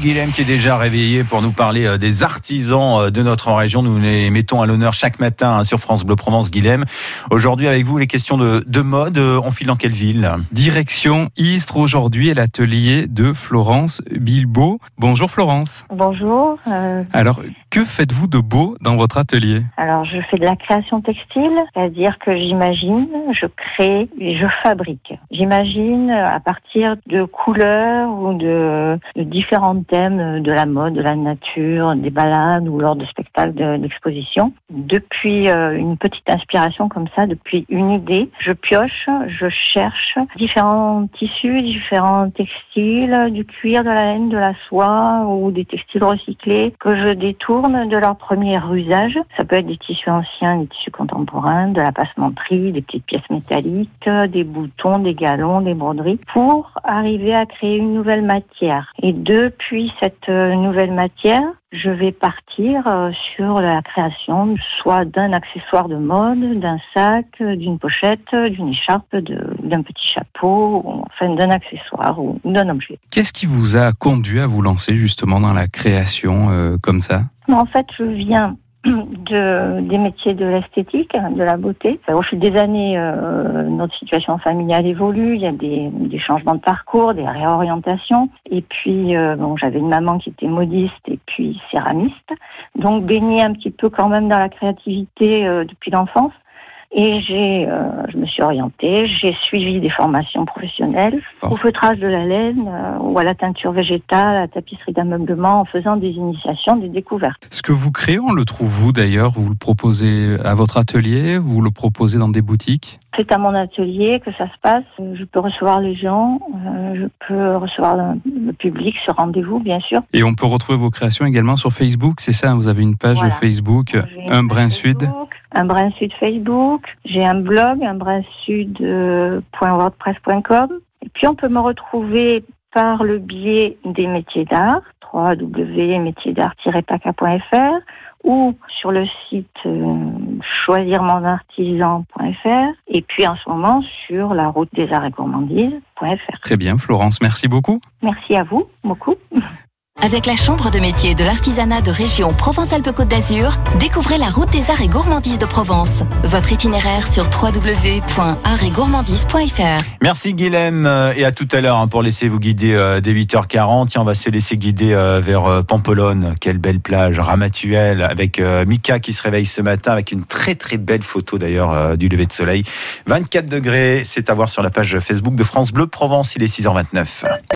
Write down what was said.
Guilhem qui est déjà réveillé pour nous parler des artisans de notre région. Nous les mettons à l'honneur chaque matin sur France Bleu Provence. Guilhem, aujourd'hui avec vous les questions de mode. On file dans quelle ville? Direction Istres aujourd'hui et l'atelier de Florence Bilbao. Bonjour Florence. Bonjour. Alors, que faites-vous de beau dans votre atelier? Alors, je fais de la création textile, c'est-à-dire que j'imagine, je crée et je fabrique. J'imagine à partir de couleurs ou de différents thèmes de la mode, de la nature, des balades ou lors de spectacles d'exposition. Depuis une petite inspiration comme ça, depuis une idée, je pioche, je cherche différents tissus, différents textiles, du cuir, de la laine, de la soie ou des textiles recyclés que je détourne de leur premier usage. Ça peut être des tissus anciens, des tissus contemporains, de la passementerie, des petites pièces métalliques, des boutons, des galons, des broderies, pour arriver à créer une nouvelle matière. Et depuis cette nouvelle matière, je vais partir sur la création soit d'un accessoire de mode, d'un sac, d'une pochette, d'une écharpe, d'un petit chapeau, enfin d'un accessoire ou d'un objet. Qu'est-ce qui vous a conduit à vous lancer justement dans la création comme ça? En fait, je viens des métiers de l'esthétique, de la beauté. Au fil des années, notre situation familiale évolue, il y a des changements de parcours, des réorientations. Et puis, j'avais une maman qui était modiste et puis céramiste. Donc, baignée un petit peu quand même dans la créativité depuis l'enfance. Et je me suis orientée, j'ai suivi des formations professionnelles au feutrage de la laine ou à la teinture végétale, à la tapisserie d'ameublement, en faisant des initiations, des découvertes. Ce que vous créez, on le trouve où d'ailleurs? Vous le proposez à votre atelier? Vous le proposez dans des boutiques? C'est à mon atelier que ça se passe. Je peux recevoir les gens, je peux recevoir le public, ce rendez-vous, bien sûr. Et on peut retrouver vos créations également sur Facebook, c'est ça? Vous avez une page Facebook, Un Brin Sud. Un Brin Sud Facebook. J'ai un blog, unbrinsud.wordpress.com. Et puis on peut me retrouver par le biais des métiers d'art, www.métiersdart-paca.fr, ou sur le site choisirmonartisan.fr, et puis en ce moment sur la route des arts et gourmandises.fr. Très bien, Florence, merci beaucoup. Merci à vous, beaucoup. Avec la Chambre de métiers et de l'artisanat de région Provence-Alpes-Côte d'Azur, découvrez la route des arts et gourmandises de Provence. Votre itinéraire sur www.artsetgourmandises.fr. Merci Guilhem et à tout à l'heure pour laisser vous guider dès 8h40. Tiens, on va se laisser guider vers Pampelonne. Quelle belle plage, Ramatuelle, avec Mika qui se réveille ce matin avec une très très belle photo d'ailleurs du lever de soleil. 24 degrés, c'est à voir sur la page Facebook de France Bleu Provence. Il est 6h29.